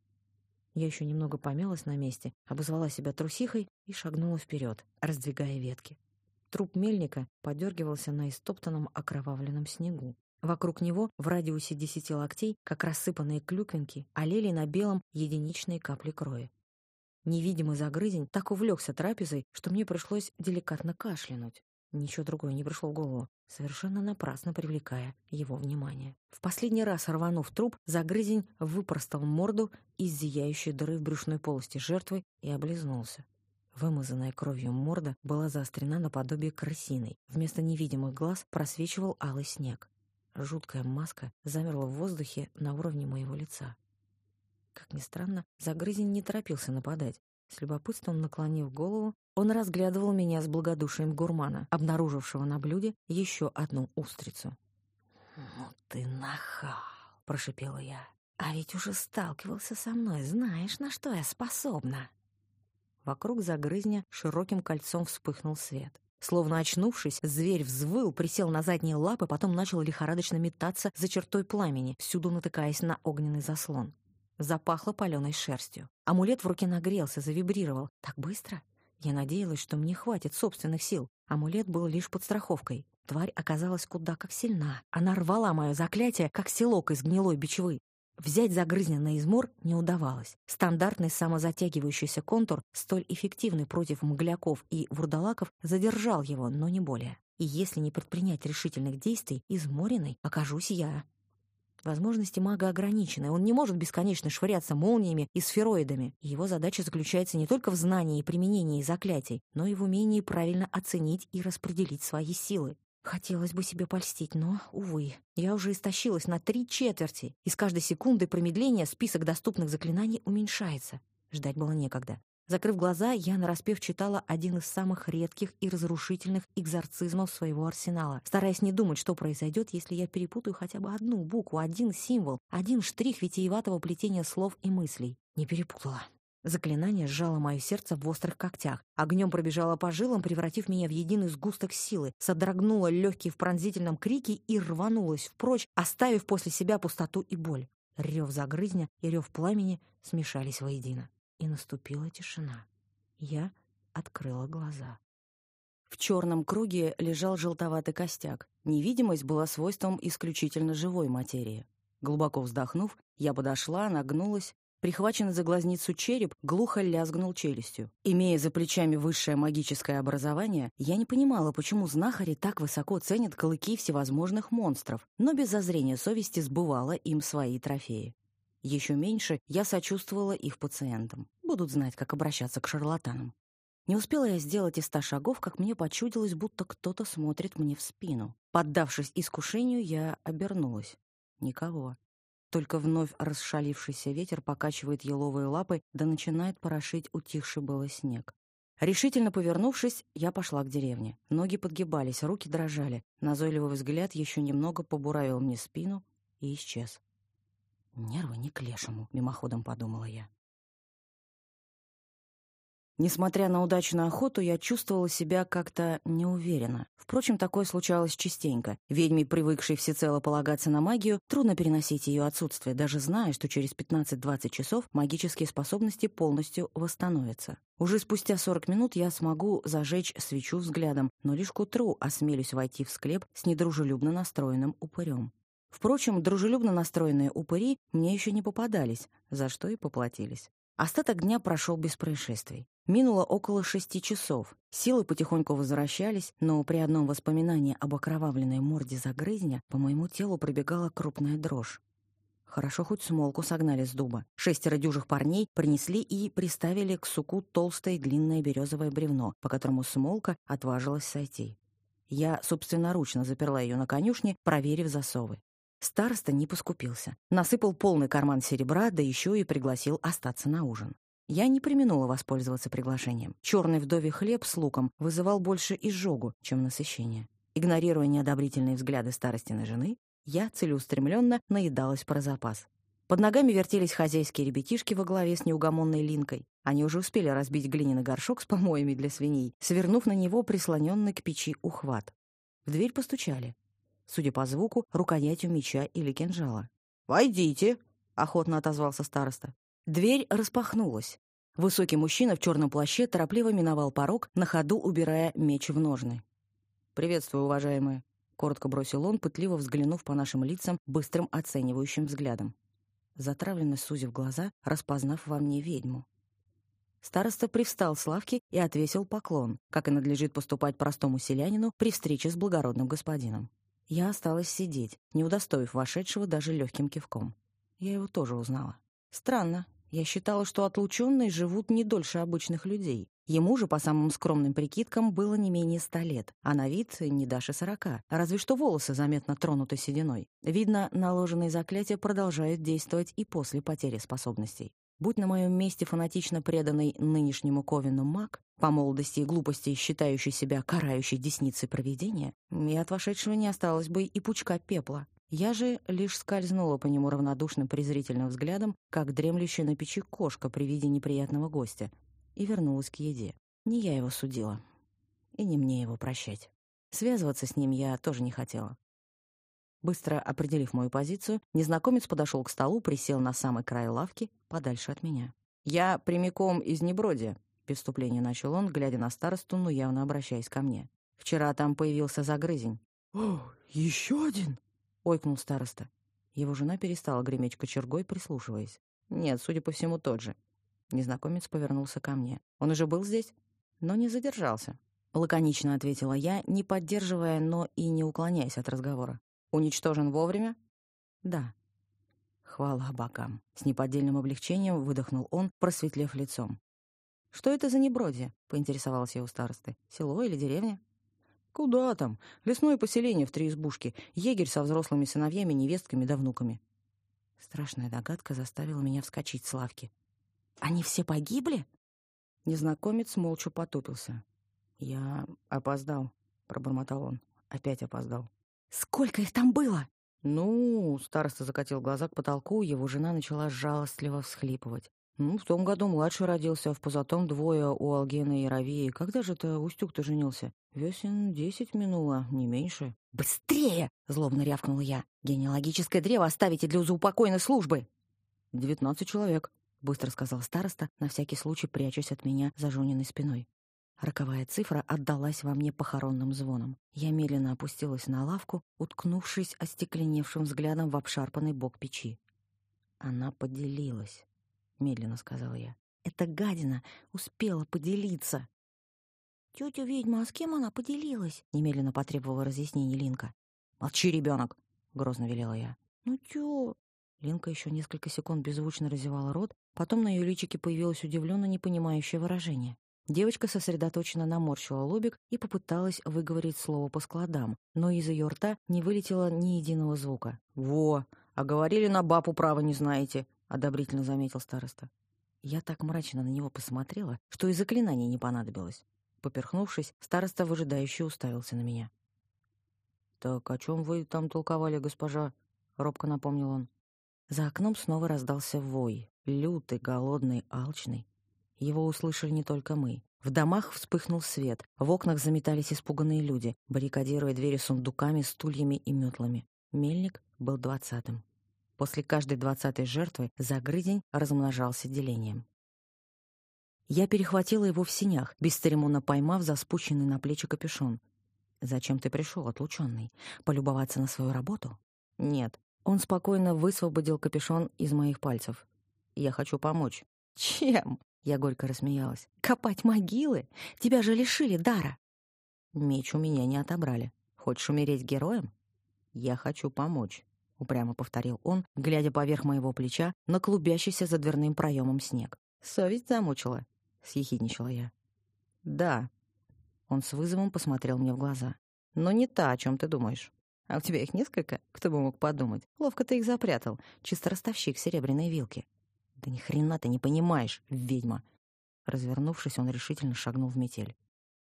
Я еще немного помялась на месте, обозвала себя трусихой и шагнула вперед, раздвигая ветки. Труп мельника подергивался на истоптанном окровавленном снегу. Вокруг него, в радиусе 10 локтей, как рассыпанные клюквинки, олели на белом единичные капли крови. Невидимый загрызень так увлекся трапезой, что мне пришлось деликатно кашлянуть. Ничего другое не пришло в голову, совершенно напрасно привлекая его внимание. В последний раз рванув труп, загрызень выпростал морду из зияющей дыры в брюшной полости жертвы и облизнулся. Вымазанная кровью морда была заострена наподобие крысиной. Вместо невидимых глаз просвечивал алый снег. Жуткая маска замерла в воздухе на уровне моего лица. Как ни странно, загрызень не торопился нападать. С любопытством наклонив голову, он разглядывал меня с благодушием гурмана, обнаружившего на блюде еще одну устрицу. «Ну ты нахал!» — прошипела я. А ведь уже сталкивался со мной, знаешь, на что я способна. Вокруг загрызня широким кольцом вспыхнул свет. Словно очнувшись, зверь взвыл, присел на задние лапы, потом начал лихорадочно метаться за чертой пламени, всюду натыкаясь на огненный заслон. Запахло паленой шерстью. Амулет в руке нагрелся, завибрировал. Так быстро? Я надеялась, что мне хватит собственных сил. Амулет был лишь подстраховкой. Тварь оказалась куда как сильна. Она рвала мое заклятие, как селок из гнилой бичевы. Взять загрызня на измор не удавалось. Стандартный самозатягивающийся контур, столь эффективный против мгляков и вурдалаков, задержал его, но не более. И если не предпринять решительных действий, изморенной окажусь я. Возможности мага ограничены. Он не может бесконечно швыряться молниями и сфероидами. Его задача заключается не только в знании и применении заклятий, но и в умении правильно оценить и распределить свои силы. Хотелось бы себе польстить, но, увы, я уже истощилась на 3/4, и с каждой секундой промедления список доступных заклинаний уменьшается. Ждать было некогда. Закрыв глаза, я нараспев читала один из самых редких и разрушительных экзорцизмов своего арсенала, стараясь не думать, что произойдет, если я перепутаю хотя бы одну букву, один символ, один штрих витиеватого плетения слов и мыслей. Не перепутала. Заклинание сжало мое сердце в острых когтях. Огнем пробежало по жилам, превратив меня в единый сгусток силы, содрогнуло легкие в пронзительном крике и рванулось впрочь, оставив после себя пустоту и боль. Рев загрызня и рев пламени смешались воедино. И наступила тишина. Я открыла глаза. В черном круге лежал желтоватый костяк. Невидимость была свойством исключительно живой материи. Глубоко вздохнув, я подошла, нагнулась. Прихваченный за глазницу череп глухо лязгнул челюстью. Имея за плечами высшее магическое образование, я не понимала, почему знахари так высоко ценят клыки всевозможных монстров, но без зазрения совести сбывала им свои трофеи. Еще меньше я сочувствовала их пациентам. Будут знать, как обращаться к шарлатанам. Не успела я сделать и 100 шагов, как мне почудилось, будто кто-то смотрит мне в спину. Поддавшись искушению, я обернулась. Никого. Только вновь расшалившийся ветер покачивает еловые лапы, да начинает порошить утихший было снег. Решительно повернувшись, я пошла к деревне. Ноги подгибались, руки дрожали. Назойливый взгляд еще немного побуравил мне спину и исчез. «Нервы не к лешему», — мимоходом подумала я. Несмотря на удачную охоту, я чувствовала себя как-то неуверенно. Впрочем, такое случалось частенько. Ведьме, привыкшей всецело полагаться на магию, трудно переносить ее отсутствие, даже зная, что через 15-20 часов магические способности полностью восстановятся. Уже спустя 40 минут я смогу зажечь свечу взглядом, но лишь к утру осмелюсь войти в склеп с недружелюбно настроенным упырем. Впрочем, дружелюбно настроенные упыри мне еще не попадались, за что и поплатились. Остаток дня прошел без происшествий. Минуло около 6 часов. Силы потихоньку возвращались, но при одном воспоминании об окровавленной морде загрызня по моему телу пробегала крупная дрожь. Хорошо хоть Смолку согнали с дуба. 6 дюжих парней принесли и приставили к суку толстое длинное березовое бревно, по которому Смолка отважилась сойти. Я собственноручно заперла ее на конюшне, проверив засовы. Староста не поскупился. Насыпал полный карман серебра, да еще и пригласил остаться на ужин. Я не преминула воспользоваться приглашением. Черный вдовий хлеб с луком вызывал больше изжогу, чем насыщение. Игнорируя неодобрительные взгляды старостиной жены, я целеустремленно наедалась про запас. Под ногами вертелись хозяйские ребятишки во главе с неугомонной Линкой. Они уже успели разбить глиняный горшок с помоями для свиней, свернув на него прислоненный к печи ухват. В дверь постучали. Судя по звуку, рукоятью меча или кинжала. «Войдите!» — охотно отозвался староста. Дверь распахнулась. Высокий мужчина в черном плаще торопливо миновал порог, на ходу убирая меч в ножны. «Приветствую, уважаемые!» — коротко бросил он, пытливо взглянув по нашим лицам быстрым оценивающим взглядом. Затравленно сузив глаза, распознав во мне ведьму. Староста привстал с лавки и отвесил поклон, как и надлежит поступать простому селянину при встрече с благородным господином. Я осталась сидеть, не удостоив вошедшего даже легким кивком. Я его тоже узнала. Странно. Я считала, что отлученные живут не дольше обычных людей. Ему же, по самым скромным прикидкам, было не менее 100 лет, а на вид не дашь и 40, разве что волосы заметно тронуты сединой. Видно, наложенные заклятия продолжают действовать и после потери способностей. Будь на моем месте фанатично преданный нынешнему Ковину маг, по молодости и глупости считающий себя карающей десницей провидения, и от вошедшего не осталось бы и пучка пепла. Я же лишь скользнула по нему равнодушным презрительным взглядом, как дремлющая на печи кошка при виде неприятного гостя, и вернулась к еде. Не я его судила, и не мне его прощать. Связываться с ним я тоже не хотела. Быстро определив мою позицию, незнакомец подошел к столу, присел на самый край лавки, подальше от меня. «Я прямиком из Небродия», — без вступления начал он, глядя на старосту, но явно обращаясь ко мне. «Вчера там появился загрызень». «О, еще один?» — ойкнул староста. Его жена перестала греметь кочергой, прислушиваясь. «Нет, судя по всему, тот же». Незнакомец повернулся ко мне. «Он уже был здесь?» «Но не задержался», — лаконично ответила я, не поддерживая, но и не уклоняясь от разговора. «Уничтожен вовремя?» «Да». «Хвала богам!» — с неподдельным облегчением выдохнул он, просветлев лицом. «Что это за Небродье?» — поинтересовался я у старосты. «Село или деревня?» «Куда там? Лесное поселение в 3 избушки. Егерь со взрослыми сыновьями, невестками да внуками». Страшная догадка заставила меня вскочить с лавки. «Они все погибли?» Незнакомец молча потупился. «Я опоздал», — пробормотал он. «Опять опоздал». «Сколько их там было?» «Ну...» — староста закатил глаза к потолку, его жена начала жалостливо всхлипывать. «Ну, в том году младший родился, а в позатом 2 у Алгена и Равии. Когда же это Устюг-то женился? Весен 10 минуло, не меньше». «Быстрее!» — злобно рявкнула я. «Генеалогическое древо оставите для заупокойной службы!» 19 человек», — быстро сказал староста, на всякий случай прячась от меня за Жониной спиной. Роковая цифра отдалась во мне похоронным звоном. Я медленно опустилась на лавку, уткнувшись остекленевшим взглядом в обшарпанный бок печи. «Она поделилась», — медленно сказала я. «Эта гадина успела поделиться». «Тетя ведьма, а с кем она поделилась?» — немедленно потребовала разъяснений Линка. «Молчи, ребенок!» — грозно велела я. «Ну, тё...» Линка еще несколько секунд беззвучно разевала рот, потом на ее личике появилось удивленно непонимающее выражение. Девочка сосредоточенно наморщила лобик и попыталась выговорить слово по складам, но из ее рта не вылетело ни единого звука. «Во! А говорили, на бабу права не знаете!» — одобрительно заметил староста. Я так мрачно на него посмотрела, что и заклинание не понадобилось. Поперхнувшись, староста выжидающе уставился на меня. «Так о чем вы там толковали, госпожа?» — робко напомнил он. За окном снова раздался вой, лютый, голодный, алчный. Его услышали не только мы. В домах вспыхнул свет, в окнах заметались испуганные люди, баррикадируя двери сундуками, стульями и метлами. Мельник был 20-м. После каждой 20-й жертвы загрызень размножался делением. Я перехватила его в сенях, бесцеремонно поймав за спущенный на плечи капюшон. «Зачем ты пришел, отлученный? Полюбоваться на свою работу?» «Нет». Он спокойно высвободил капюшон из моих пальцев. «Я хочу помочь». «Чем?» — я горько рассмеялась. «Копать могилы? Тебя же лишили дара». «Меч у меня не отобрали. Хочешь умереть героем?» «Я хочу помочь», — упрямо повторил он, глядя поверх моего плеча на клубящийся за дверным проемом снег. «Совесть замучила?» — съехидничала я. «Да». Он с вызовом посмотрел мне в глаза. «Но не та, о чем ты думаешь. А у тебя их несколько? Кто бы мог подумать? Ловко ты их запрятал. Чисто ростовщик серебряной вилки». «Да ни хрена ты не понимаешь, ведьма!» Развернувшись, он решительно шагнул в метель.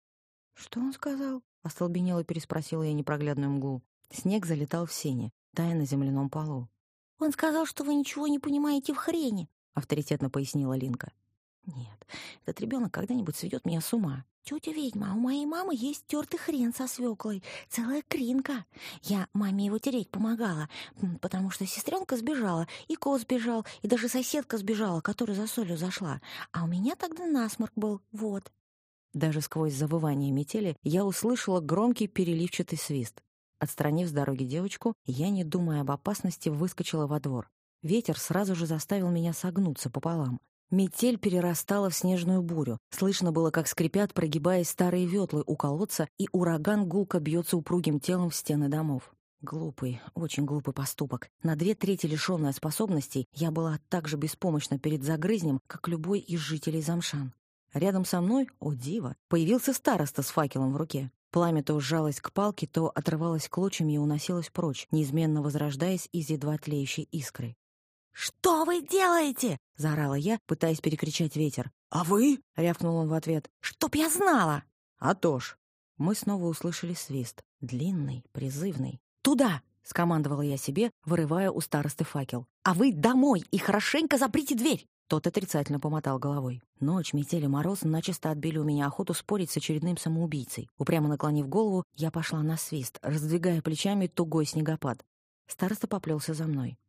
«Что он сказал?» — остолбенело переспросила я непроглядную мглу. Снег залетал в сени, тая на земляном полу. «Он сказал, что вы ничего не понимаете в хрени», — авторитетно пояснила Линка. «Нет, этот ребенок когда-нибудь сведет меня с ума. Тетя ведьма, а у моей мамы есть тертый хрен со свеклой, целая кринка. Я маме его тереть помогала, потому что сестренка сбежала, и кот сбежал, и даже соседка сбежала, которая за солью зашла. А у меня тогда насморк был, вот». Даже сквозь завывание метели я услышала громкий переливчатый свист. Отстранив с дороги девочку, я, не думая об опасности, выскочила во двор. Ветер сразу же заставил меня согнуться пополам. Метель перерастала в снежную бурю. Слышно было, как скрипят, прогибаясь старые ветлы у колодца, и ураган гулко бьется упругим телом в стены домов. Глупый, очень глупый поступок. На 2/3 лишённая способностей, я была так же беспомощна перед загрызнем, как любой из жителей Замшан. Рядом со мной, о диво, появился староста с факелом в руке. Пламя то сжалось к палке, то отрывалось клочьями и уносилось прочь, неизменно возрождаясь из едва тлеющей искры. «Что вы делаете?» — заорала я, пытаясь перекричать ветер. «А вы?» — рявкнул он в ответ. «Чтоб я знала!» «А то ж!» Мы снова услышали свист. Длинный, призывный. «Туда!» — скомандовала я себе, вырывая у старосты факел. «А вы домой и хорошенько заприте дверь!» Тот отрицательно помотал головой. Ночь, метель и мороз начисто отбили у меня охоту спорить с очередным самоубийцей. Упрямо наклонив голову, я пошла на свист, раздвигая плечами тугой снегопад. Староста поплелся за мной.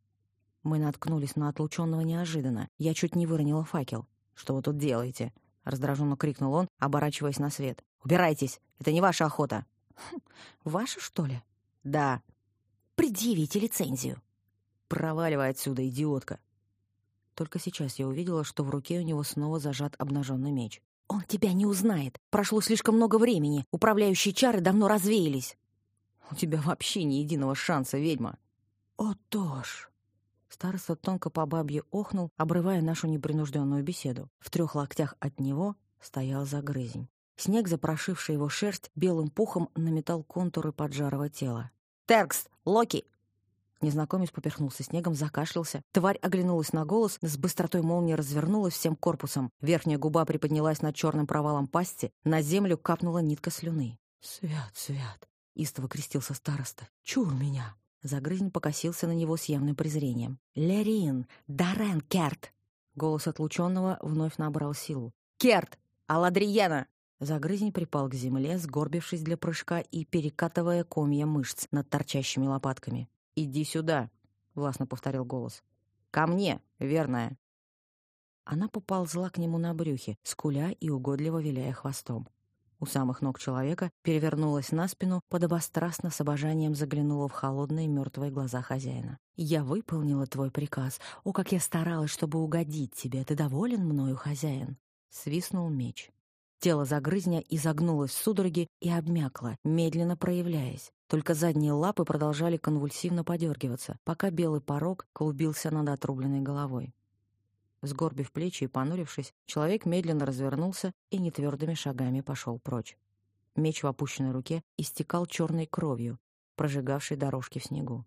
Мы наткнулись на отлученного неожиданно. Я чуть не выронила факел. «Что вы тут делаете?» — раздраженно крикнул он, оборачиваясь на свет. «Убирайтесь! Это не ваша охота!» «Ваша, что ли?» «Да». «Предъявите лицензию». «Проваливай отсюда, идиотка!» Только сейчас я увидела, что в руке у него снова зажат обнаженный меч. «Он тебя не узнает! Прошло слишком много времени! Управляющие чары давно развеялись!» «У тебя вообще ни единого шанса, ведьма!» «О, Тош!» Староста тонко по бабье охнул, обрывая нашу непринужденную беседу. В 3 локтях от него стоял Загрызень. Снег, запорошивший его шерсть, белым пухом наметал контуры поджарого тела. «Теркс! Локи!» Незнакомец поперхнулся снегом, закашлялся. Тварь оглянулась на голос, с быстротой молнии развернулась всем корпусом. Верхняя губа приподнялась над черным провалом пасти, на землю капнула нитка слюны. «Свят, свят!» — истово крестился староста. «Чур меня!» Загрызень покосился на него с явным презрением. «Лерин! Дарен Керт!» Голос отлученного вновь набрал силу. «Керт! Аладриена!» Загрызень припал к земле, сгорбившись для прыжка и перекатывая комья мышц над торчащими лопатками. «Иди сюда!» — властно повторил голос. «Ко мне, верная!» Она поползла к нему на брюхе, скуля и угодливо виляя хвостом. У самых ног человека перевернулась на спину, подобострастно с обожанием заглянула в холодные мертвые глаза хозяина. «Я выполнила твой приказ. О, как я старалась, чтобы угодить тебе! Ты доволен мною, хозяин?» Свистнул меч. Тело Загрызня изогнулось в судороге и обмякло, медленно проявляясь. Только задние лапы продолжали конвульсивно подергиваться, пока белый порог клубился над отрубленной головой. Сгорбив плечи и понурившись, человек медленно развернулся и нетвердыми шагами пошел прочь. Меч в опущенной руке истекал черной кровью, прожигавшей дорожки в снегу.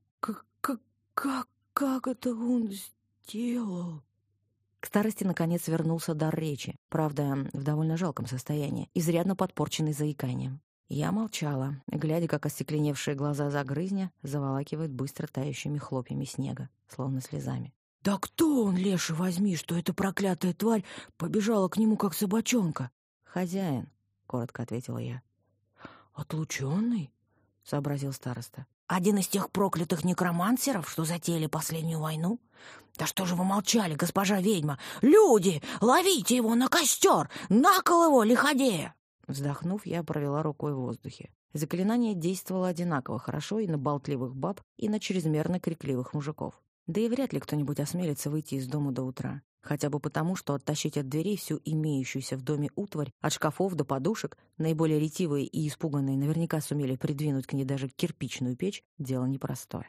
Как это он сделал?» К старости, наконец, вернулся дар речи, правда, в довольно жалком состоянии, изрядно подпорченный заиканием. Я молчала, глядя, как остекленевшие глаза Загрызня заволакивают быстро тающими хлопьями снега, словно слезами. «Да кто он, леший возьми, что эта проклятая тварь побежала к нему, как собачонка?» «Хозяин», — коротко ответила я. «Отлученный?» — сообразил староста. «Один из тех проклятых некромансеров, что затеяли последнюю войну? Да что же вы молчали, госпожа ведьма? Люди, ловите его на костер! На кол его, лиходея!» Вздохнув, я провела рукой в воздухе. Заклинание действовало одинаково хорошо и на болтливых баб, и на чрезмерно крикливых мужиков. Да и вряд ли кто-нибудь осмелится выйти из дома до утра. Хотя бы потому, что оттащить от дверей всю имеющуюся в доме утварь, от шкафов до подушек, наиболее ретивые и испуганные наверняка сумели придвинуть к ней даже кирпичную печь, дело непростое.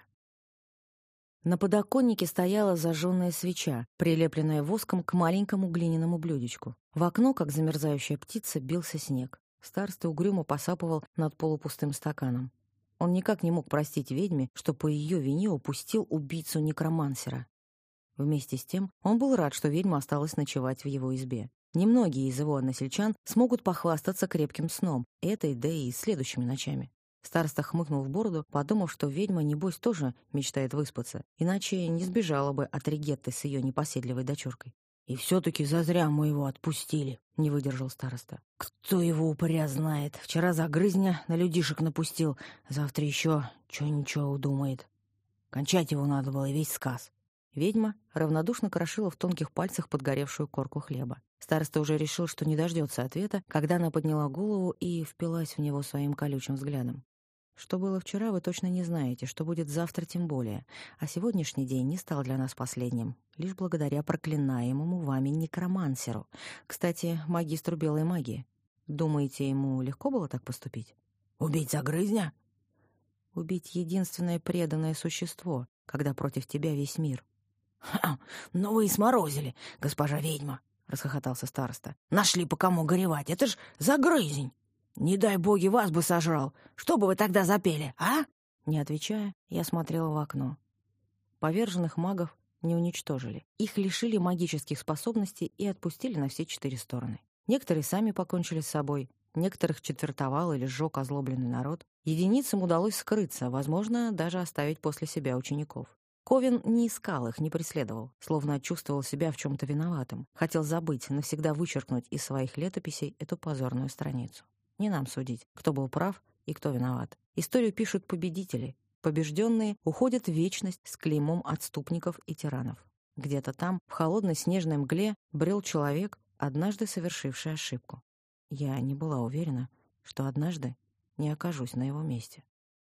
На подоконнике стояла зажженная свеча, прилепленная воском к маленькому глиняному блюдечку. В окно, как замерзающая птица, бился снег. Староста угрюмо посапывал над полупустым стаканом. Он никак не мог простить ведьме, что по ее вине упустил убийцу некромансера. Вместе с тем он был рад, что ведьма осталась ночевать в его избе. Немногие из его односельчан смогут похвастаться крепким сном этой, да и следующими ночами. Староста хмыкнул в бороду, подумав, что ведьма, небось, тоже мечтает выспаться, иначе не сбежала бы от Регетты с ее непоседливой дочуркой. «И все-таки зазря мы его отпустили», — не выдержал староста. «Кто его упыря знает? Вчера Загрызня на людишек напустил, завтра еще чего-ничего удумает. Кончать его надо было, весь сказ». Ведьма равнодушно крошила в тонких пальцах подгоревшую корку хлеба. Староста уже решил, что не дождется ответа, когда она подняла голову и впилась в него своим колючим взглядом. Что было вчера, вы точно не знаете, что будет завтра тем более. А сегодняшний день не стал для нас последним, лишь благодаря проклинаемому вами некромансеру. Кстати, магистру белой магии. Думаете, ему легко было так поступить? «Убить Загрызня?» «Убить единственное преданное существо, когда против тебя весь мир». «Ха! Ну вы и сморозили, госпожа ведьма!» — расхохотался староста. «Нашли по кому горевать, это ж Загрызень! Не дай боги, вас бы сожрал! Что бы вы тогда запели, а?» Не отвечая, я смотрела в окно. Поверженных магов не уничтожили. Их лишили магических способностей и отпустили на все 4 стороны. Некоторые сами покончили с собой, некоторых четвертовал или сжег озлобленный народ. Единицам удалось скрыться, возможно, даже оставить после себя учеников. Ковен не искал их, не преследовал, словно чувствовал себя в чем-то виноватым. Хотел забыть, навсегда вычеркнуть из своих летописей эту позорную страницу. Не нам судить, кто был прав и кто виноват. Историю пишут победители. Побежденные уходят в вечность с клеймом отступников и тиранов. Где-то там, в холодной снежной мгле, брел человек, однажды совершивший ошибку. Я не была уверена, что однажды не окажусь на его месте.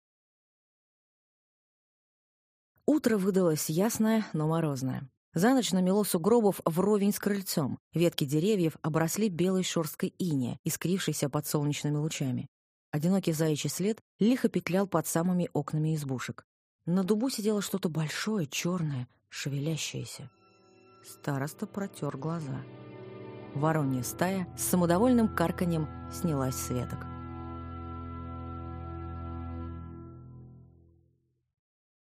Утро выдалось ясное, но морозное. За ночь намело сугробов вровень с крыльцом. Ветки деревьев обросли белой шерсткой иния, искрившейся под солнечными лучами. Одинокий заячий след лихо петлял под самыми окнами избушек. На дубу сидело что-то большое, черное, шевелящееся. Староста протер глаза. Воронья стая с самодовольным карканьем снялась с веток.